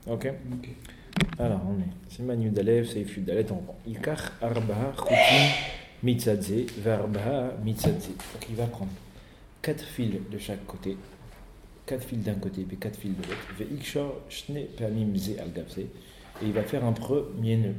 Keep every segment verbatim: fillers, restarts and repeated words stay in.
Ok. Alors, on est. Siman Yudalev, Seif Yudalet, on prend. Ikar Arbaha Chutim Mitzadze, Varbaha Mitzadze. Donc, il va prendre quatre fils de chaque côté, quatre fils d'un côté et quatre fils de l'autre. Veikshor Shne Pamim Ze Al Gavze. Et il va faire un premier nœud.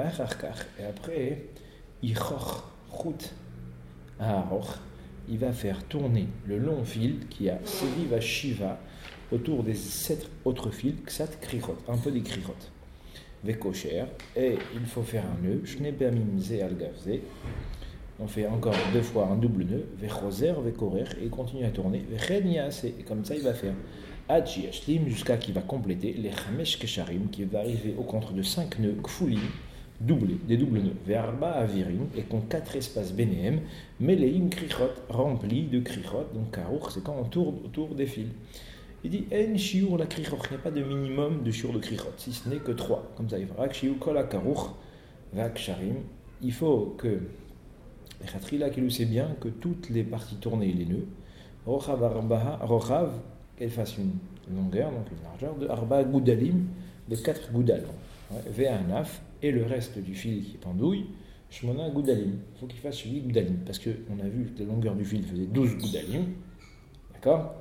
Et après, Ichor Chut Aharoch. Il va faire tourner le long fil qui a Seviva Shiva autour des sept autres fils, Ksat Krichot, un peu des Krichot. Vekosher, et il faut faire un nœud, Shne Pamim Ze Al Gavze. On fait encore deux fois un double nœud, Vechoser, Vekorer, et il continue à tourner, Vechen Yase, et comme ça il va faire Adji Ashlim, jusqu'à qu'il va compléter les Chamesh Kesharim, qui va arriver au compte de cinq nœuds, Kfulim, doublés, des doubles nœuds, Verba Avirim, et qu'on quatre espaces Bénéem, Meleim Krichot, remplis de Krichot, donc Karour, c'est quand on tourne autour des fils. Il dit En Shiur la Krichot, il n'y a pas de minimum de Shiur de Krichot, si ce n'est que trois, comme ça il va. Rak Shiur Kola Karour, Vak Sharim, il faut que Khatrila qui sait bien que toutes les parties tournées, les nœuds, Rochav Arbaha, Rochav, qu'elle fasse une longueur, donc une largeur, de Arba Goudalim, de quatre Goudal. Ve'anaf, et le reste du fil qui pendouille, Shmona Goudalim. Il faut qu'il fasse huit Goudalim, parce qu'on a vu que la longueur du fil faisait douze Goudalim. D'accord?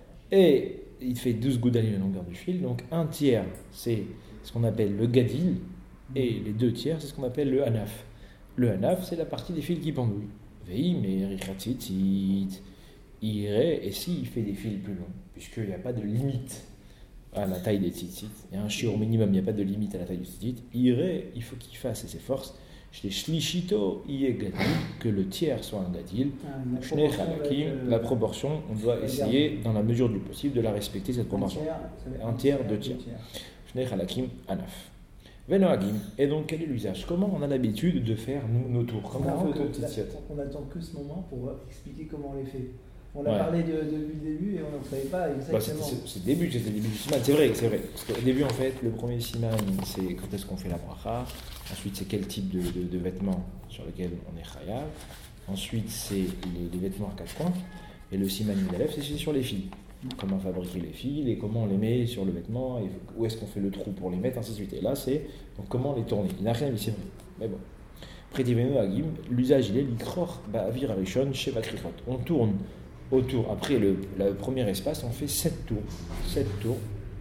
Et il fait douze Goudalim la longueur du fil, donc un tiers, c'est ce qu'on appelle le Gadil, et les deux tiers, c'est ce qu'on appelle le Anaf. Le Hanaf, c'est la partie des fils qui pendouillent. Vei, mais Richatzitzit, il irait, et s'il fait des fils plus longs, puisqu'il n'y a pas de limite à la taille des tzitzit, il y a un shiur minimum, il n'y a pas de limite à la taille du tzitzit, il irait, il faut qu'il fasse et ses forces, chez Shlishito, il est gadil, que le tiers soit un gadil, Shnei Chalakim, la proportion, on doit essayer, dans la mesure du possible, de la respecter, cette proportion. Un tiers, deux tiers. Shnei Chalakim, Anaf. Venoagim. Et donc, quel est l'usage? Comment on a l'habitude de faire nous, nos tours? Comment on fait autour de Tzitzit? On n'attend que ce moment pour expliquer comment on les fait. On a ouais. parlé de, de, du début et on ne savait pas exactement. Bah, c'est, c'est le début, c'est le début du siman. C'est vrai, c'est vrai. Parce qu'au début, en fait, le premier siman, c'est quand est-ce qu'on fait la bracha. Ensuite, c'est quel type de, de, de vêtements sur lesquels on est chayav. Ensuite, c'est les, les vêtements à quatre points. Et le siman Yudalev, c'est sur les fils. Comment fabriquer les fils et comment on les met sur le vêtement, et où est-ce qu'on fait le trou pour les mettre, ainsi de suite. Et là, c'est donc comment les tourner. Il n'a rien ici. Mais bon. Prétivenu Agim, l'usage il est l'ikroch ba'avir arishon sheva krichot. On tourne autour, après le, le premier espace, on fait sept tours. sept tours.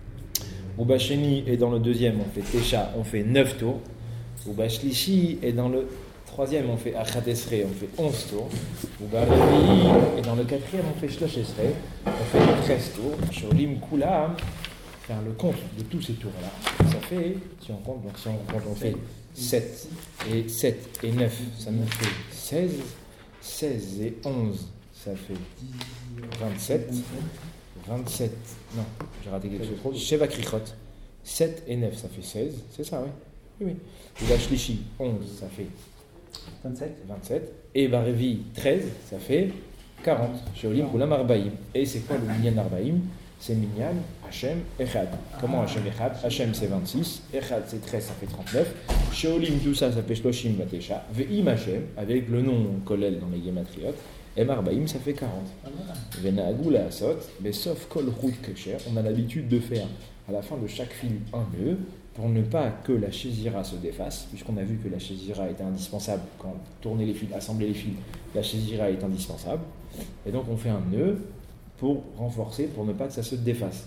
Ou bacheni, et dans le deuxième, on fait tesha, on fait neuf tours. Ou bachlishi, et dans le troisième, on fait achat esrei, on fait onze tours. Ou barevi, et dans le quatrième, on fait shlosh esrei, on fait treize tours. Sholim kulam, faire le compte de tous ces tours-là. Ça fait, si on compte, donc si on compte, on fait sept, et sept et neuf, ça nous fait seize. seize et onze, ça fait vingt-sept. vingt-sept, non, j'ai raté quelque chose. Sheva krichot, sept et neuf, ça fait seize. C'est ça, oui. Oui, oui. Et la shlishi, onze, ça fait vingt-sept. vingt-sept. Et Barevi, treize, ça fait quarante. Sheolim Kulam Arbaïm. Et c'est quoi le Minyan Arbaïm? C'est Minyan, Hachem, Echad. Comment Hachem, Echad? Hachem, c'est vingt-six. Echad, c'est treize, ça fait trente-neuf. Sheolim, tout ça, ça fait Shloshim Batesha. Ve'im Hachem, avec le nom Kolel dans les Gematriot. Et Marbaïm, ça fait quarante. Vena'agou la Asot, Besof Kol Chut Kesher. On a l'habitude de faire à la fin de chaque fil un nœud, pour ne pas que la chézira se défasse, puisqu'on a vu que la chézira était indispensable quand tourner les fils, assembler les fils, la chézira est indispensable. Et donc on fait un nœud pour renforcer, pour ne pas que ça se défasse.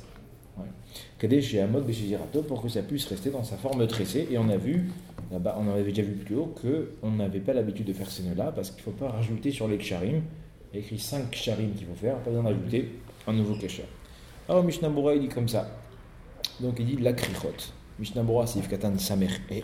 Kadé chez Amod Béchizirato, pour que ça puisse rester dans sa forme tressée. Et on a vu, là-bas, on avait déjà vu plus haut, qu'on n'avait pas l'habitude de faire ces nœuds-là, parce qu'il ne faut pas rajouter sur les ksharim. Il y a écrit cinq ksharim qu'il faut faire, pas besoin d'ajouter un nouveau kesher. Alors Mishnah Bora, il dit comme ça. Donc il dit la krichot. Mishnah Bora, c'est Katan Samer E.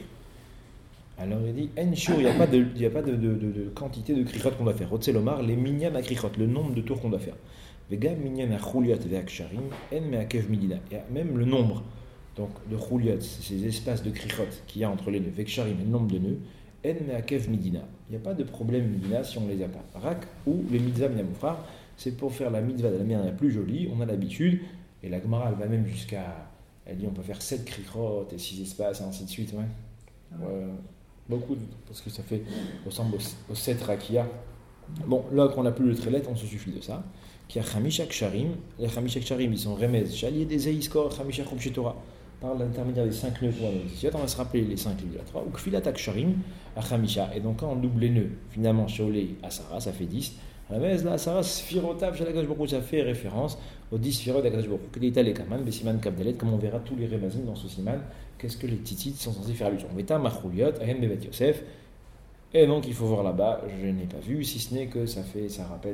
Alors il dit En shur, il n'y a pas, de, il y a pas de, de, de, de quantité de krichot qu'on doit faire. Rotzelomar, les minyan à krichot, le nombre de tours qu'on doit faire. Vegam minyan à chuliot ve'ak sharim, en me'akev midina. Il y a même le nombre donc, de chuliot, ces espaces de krichot qu'il y a entre les nœuds, ve'ak sharim, et le nombre de nœuds, en me'akev midina. Il n'y a pas de problème midina si on ne les a pas. Rak ou les mitzvah minamufrar, c'est pour faire la mitzvah de la manière la plus jolie, on a l'habitude, et la Gemara elle va même jusqu'à. Elle dit on peut faire sept krichot et six espaces et ainsi de suite. Ouais. Ah ouais. Ouais, beaucoup, parce que ça fait ressemble aux sept rakia. Bon, là qu'on n'a plus le trélet, on se suffit de ça. Qui a chamisha ksharim. Les chamisha ksharim, ils sont remez. Chalier des eiskor, chamisha chumshe Torah. par l'intermédiaire des cinq nœuds pour la Tzitzit, on va se rappeler les cinq livres de la Torah, ou Kfilat Aksharim, Achamisha, et donc quand on double les nœuds, finalement, Shaolé, Asara, ça fait dix. À la base, là, Asara, Sfirotav, Shalakash Baruch, ça fait référence aux dix Sfirot d'Akash Baruch, que l'État les Kaman, Besiman Kabdalet, comme on verra tous les Remazim dans ce siman, qu'est-ce que les Tzitzit sont censés faire allusion. Meta, Machrouliot, Ahem Bevet Yosef, et donc il faut voir là-bas, je n'ai pas vu, si ce n'est que ça fait, ça rappelle.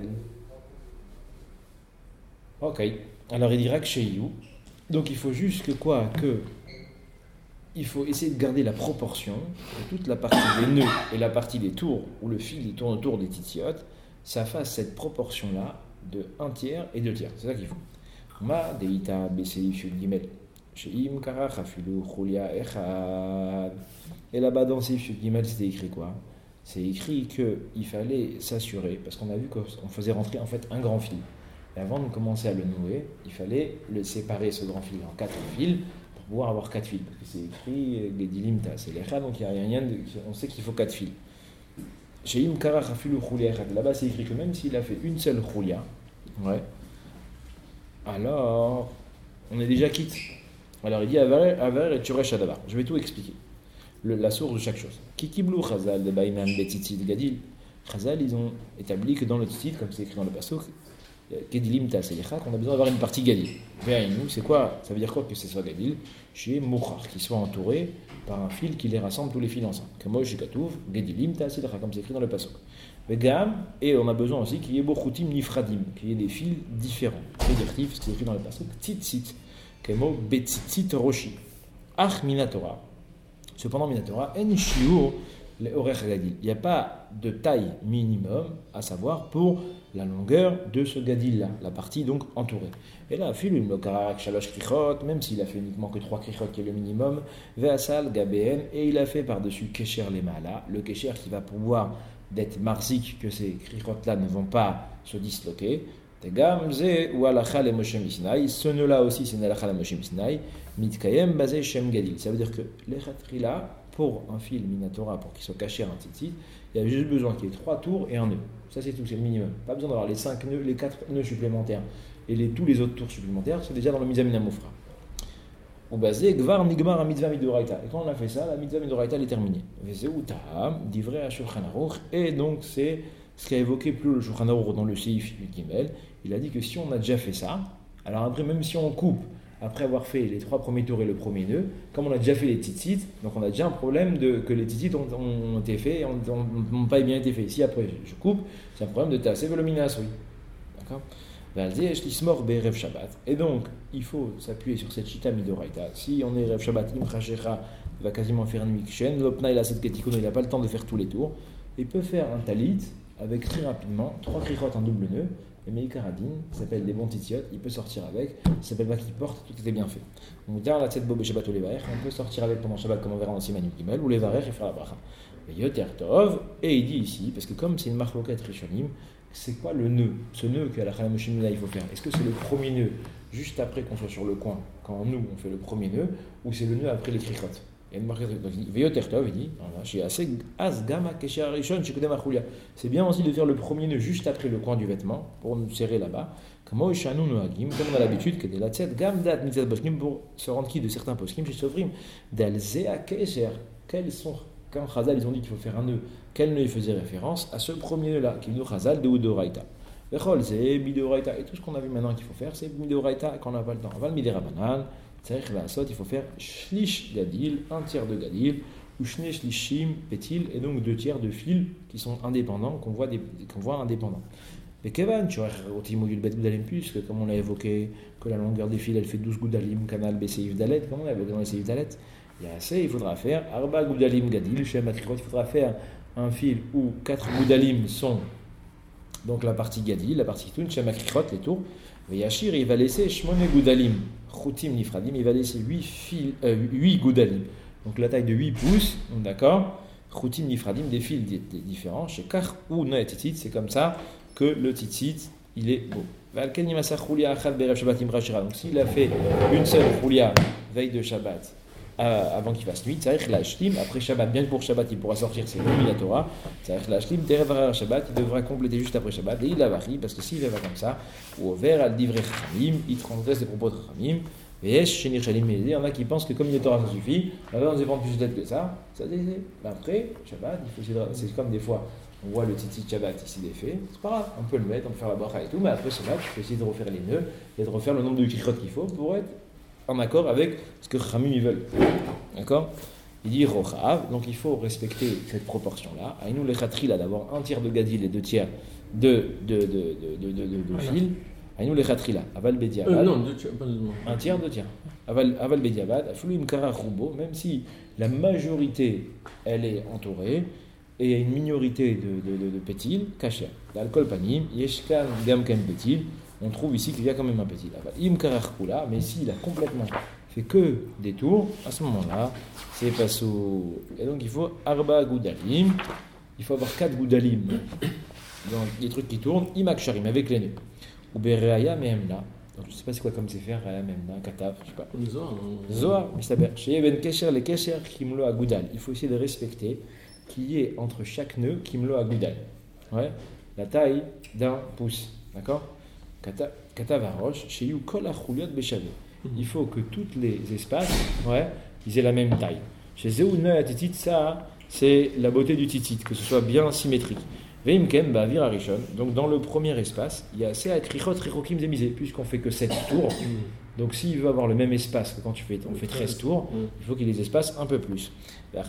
Ok, alors il dira que chez You, donc il faut juste que quoi, que il faut essayer de garder la proportion de toute la partie des nœuds et la partie des tours, où le fil il tourne autour des titiotes, ça fasse cette proportion-là de un tiers et deux tiers. C'est ça qu'il faut. Ma deita beseli shul gimel. Sheim kara chafilu chulia echad. Et là-bas dans Seif shul gimel, c'était écrit quoi? C'est écrit qu'il fallait s'assurer, parce qu'on a vu qu'on faisait rentrer en fait un grand fil. Et avant de commencer à le nouer, il fallait le séparer, ce grand fil, en quatre fils, pour pouvoir avoir quatre fils. Parce que c'est écrit Gedilim Ta, c'est l'Echad, donc il n'y a rien de, on sait qu'il faut quatre fils. Chez Imkara Rafilu Chulia Echad, là-bas c'est écrit que même s'il a fait une seule Chulia, ouais, alors on est déjà quitte. Alors il dit Aver et Turesh Adabar. Je vais tout expliquer. Le, la source de chaque chose. Kikiblu Chazal de Baïman Betitid Gadil. Chazal, ils ont établi que dans le titre, comme c'est écrit dans le pasuk, Gedilim Ta Selecha, qu'on a besoin d'avoir une partie Gadil. Ve'ainu, c'est quoi? Ça veut dire quoi que ce soit Gadil? Chez Mouchar, qui soit entouré par un fil qui les rassemble tous les fils ensemble. Comme moi, chez Katouv, Gedilim Ta Selecha, comme c'est écrit dans le pasuk. Ve'gam, et on a besoin aussi qu'il y ait Bochutim Nifradim, qu'il y ait des fils différents. Fédiratif, ce qui est écrit dans le pasuk, Tzitzit, Kemo Betzitzit Roshi. Ach Minatora. Cependant, Minatora, En Shiur, le Orech Gadil. Il n'y a pas de taille minimum, à savoir pour la longueur de ce gadil-là, la partie donc entourée. Et là, Filum, le Karak Shalosh Krichot, même s'il a fait uniquement que trois Krichot qui est le minimum, Veasal, Gabeen, et il a fait par-dessus Kesher les Maala, le Kesher qui va pouvoir d'être marzik, que ces Krichot-là ne vont pas se disloquer. Tegam, Ze, ou Alacha le Moshe Misnai, ce nœud-là aussi, c'est Alacha le Moshe Misnai, Mitkayem, Bazé Shem Gadil. Ça veut dire que les Khatrila, pour un fil Minatora, pour qu'il soit caché à un tzitzit, il y a juste besoin qu'il y ait trois tours et un nœud. Ça c'est tout, c'est le minimum. Pas besoin d'avoir les cinq nœuds, les quatre nœuds supplémentaires et les, tous les autres tours supplémentaires, c'est déjà dans le Mizamin Mofra. Au basé, Gvar Nigmar Mitzvah Midoraita. Et quand on a fait ça, la Mitzvah Midoraita elle est terminée. Vezeu Taham, divrei à Shulchan Aruch. Et donc c'est ce qu'a évoqué plus le Shulchan Aruch dans le Seif Gimel. Il a dit que si on a déjà fait ça, alors après, même si on coupe, après avoir fait les trois premiers tours et le premier nœud, comme on a déjà fait les tzitzit, donc on a déjà un problème de, que les tzitzit ont, ont été faits et n'ont pas bien été faits. Si après je coupe, c'est un problème de tasser le minas, oui. D'accord? Et donc, il faut s'appuyer sur cette chita midoraita. Si on est Rev Shabbat, Imchachecha, il va quasiment faire une mikchen, l'opna il a cette ketikono, il n'a pas le temps de faire tous les tours. Il peut faire un talit avec très rapidement trois krichot en double nœud. Et Meikaradin, qui s'appelle des bons titiotes, il peut sortir avec, ça s'appelle pas qu'il porte, tout était bien fait. On dit la tête bob et Shabbat ou les varech, on peut sortir avec pendant Shabbat comme on verra dans Siman Gimel, ou les varech et faire la bracha. Et Yoter Tov, et il dit ici, parce que comme c'est une marloquette rishonim, c'est quoi le nœud? Ce nœud qu'à la Chalamoshimina il faut faire, est-ce que c'est le premier nœud juste après qu'on soit sur le coin, quand nous on fait le premier nœud, ou c'est le nœud après les krichot? Il y a une marquette, donc il dit, il dit, c'est bien aussi de faire le premier nœud juste après le coin du vêtement, pour nous serrer là-bas, comme on a l'habitude, que de la tête, pour se rendre qui de certains poskim, chez Sovrim, d'Alzea Kesher, quels sont, quand Chazal ils ont dit qu'il faut faire un nœud, quel nœud il faisait référence à ce premier nœud-là, qui est le Chazal de Udoraita. Et tout ce qu'on a vu maintenant qu'il faut faire, c'est Midoraita quand on n'a pas le temps. On va le Miderabanan. Il faut faire shlish gadil, un tiers de gadil, ou shne shlishim pétil, et donc deux tiers de fils qui sont indépendants, qu'on voit, des, qu'on voit indépendants. Mais Kevan, tu vois, au Timogul Bet Goudalim, puisque comme on l'a évoqué, que la longueur des fils elle fait douze Goudalim, canal B Seif Dalet, comme on l'a évoqué dans les Seif Dalet, il y a assez, il faudra faire Arba Goudalim Gadil, chez Makrikot, il faudra faire un fil où quatre Goudalim sont donc la partie Gadil, la partie Toun, chez Makrikot, les tours. Mais Yachir, il va laisser Shmone Goudalim, Choutim Nifradim, il va laisser huit, fils, euh, huit Goudalim. Donc la taille de huit pouces, d'accord, Choutim Nifradim, des fils d- d- différents. Chez Kach ou Noé Titit, c'est comme ça que le Titit, il est beau. Donc s'il a fait une seule Choulia veille de Shabbat, euh, avant qu'il fasse nuit, Tzarech Lashlim, après Shabbat, bien que pour Shabbat il pourra sortir, c'est lui la Torah, Tzarech Lashlim, Terevar Shabbat, il devra compléter juste après Shabbat, et il a vari, parce que s'il va comme ça, ou au vert, al divrei Chachamim, il transgresse les propos de Chachamim, Et chez Nichalim, il y en a qui pensent que comme il Torah ça suffit, alors on se prend plus de tête que ça, ça décide. Après, Shabbat, il faut essayer de- c'est comme des fois, on voit le titi de Shabbat ici des faits, c'est pas grave, on peut le mettre, on peut faire la bracha et tout, mais après Shabbat, tu peux essayer de refaire les nœuds et de refaire le nombre de krichot qu'il faut pour être en accord avec ce que Khamim ils veulent. D'accord? Il dit Rochav, donc il faut respecter cette proportion-là. Aïnou le Khatri, là, d'avoir un tiers de gadil et deux tiers de, de, de, de, de, de, de, de fil. Aïnou le Khatri, là, Aval Bediavad. Euh, non, deux tiers, pas le- Un tiers, deux tiers. Aval, aval Bediavad, Aflouim Kara Roubo, même si la majorité, elle est entourée, et il y a une minorité de, de, de, de pétil, Kacher. L'alcool panim, Yeshkan Gamkem pétil, on trouve ici qu'il y a quand même un pétil. Aval Im Kara Khoula, mais s'il a complètement fait que des tours, à ce moment-là, c'est pas sous. Et donc il faut Arba Goudalim, il faut avoir quatre Goudalim, donc des trucs qui tournent, Imak Sharim, avec les nœuds. Ou Bereaya Mehemna, donc je sais pas c'est quoi comme c'est faire, Reaya Mehemna, Katav, je sais pas. Une Zohar, non. Zohar, Mistaber, chez Eben Kesher, les Kesher, Kimlo Agoudal. Il faut essayer de respecter qu'il y ait entre chaque nœud Kimlo Agoudal. Ouais, la taille d'un pouce, d'accord? Kata- Katavarosh, chez You Kol Achouliot Beshavé. Il faut que tous les espaces, ouais, ils aient la même taille. Chez Zeouna et Titit, ça, c'est la beauté du titit, que ce soit bien symétrique. Veimkem, bah, Vir Arishon. Donc, dans le premier espace, il y a assez à Krichot, Richokim, Zemizé, puisqu'on fait que sept tours. Donc, s'il veut avoir le même espace que quand tu fais, on fait treize tours, il faut qu'il y ait des espaces un peu plus. Et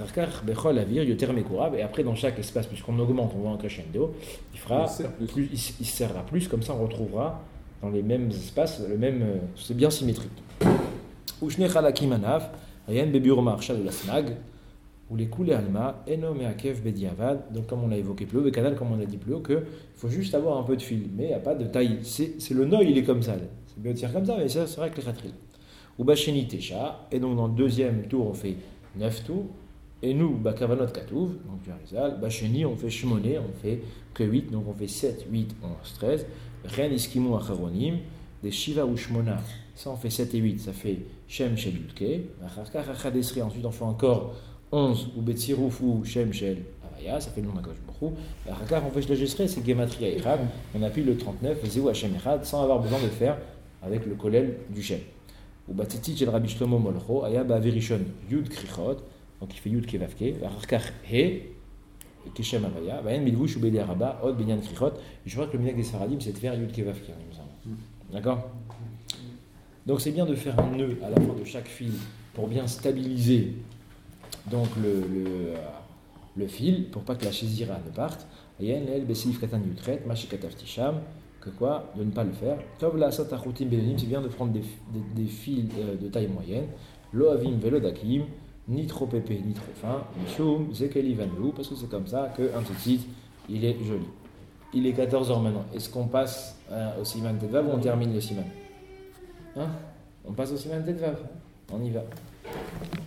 après, dans chaque espace, puisqu'on augmente, on voit un crescendo, il fera Il sert plus. plus, il, s- il serra plus, comme ça on retrouvera dans les mêmes espaces, le même, euh, c'est bien symétrique. Ushne Chalakim Anav, Ayen Bebiur Marshal de la Snag, ou les coulées Alma, Eno Meakev Bediavad, donc comme on l'a évoqué plus haut, le canal comme on a dit plus haut, qu'il faut juste avoir un peu de fil, mais il n'y a pas de taille. C'est, c'est le nœud, il est comme ça. là. C'est bien de dire comme ça, mais ça, c'est vrai que les khatril. Ou Bacheni Tesha, et donc dans le deuxième tour, on fait neuf tours. Et nous, Bakavanot Katouv, donc du Harizal, Bacheni, on fait Shmoné, on fait que huit, donc on fait sept, huit, onze, treize. Rien Iskimu Acharonim, des Shiva ou Shmona, ça on fait sept et huit, ça fait Shem Shel Yudke. Ensuite on fait encore onze, ou Betsirouf ou Shem Shel Avaya, ça fait le nom d'Akadosh Baruch Hu. Achakar on fait Shlejesre, c'est Gematria Echad, on appuie le trente-neuf, Zéou Hashem Echad, sans avoir besoin de faire avec le kolel du Shem. Ou Batiti Shel Rabbi Shlomo Molcho, Aya Bavirishon Yud Krichot, donc il fait Yud Kevavke, Achakar He, Keshem Avaya, Vayen Milvouch ou Bedi Araba, Od Benyan Krichot. Je crois que le minhag des Sfaradim, c'est de faire Yud Kevavke, il me semble. D'accord? Donc c'est bien de faire un nœud à la fin de chaque fil pour bien stabiliser donc le, le, euh, le fil, pour pas que la chézira ne parte. Ayen el besif katan yutret, mashi kataf tisham, que quoi? De ne pas le faire. Tov la satachutim bedonim, c'est bien de prendre des, des, des fils euh, de taille moyenne. Lo avim velo dakim, ni trop épais ni trop fin. Mishum zekeli vanlou, parce que c'est comme ça qu'un tzitzit, il est joli. Il est quatorze heures maintenant. Est-ce qu'on passe euh, au siman tetvav ou on termine le siman? Hein? On passe au siman tetvav. On y va.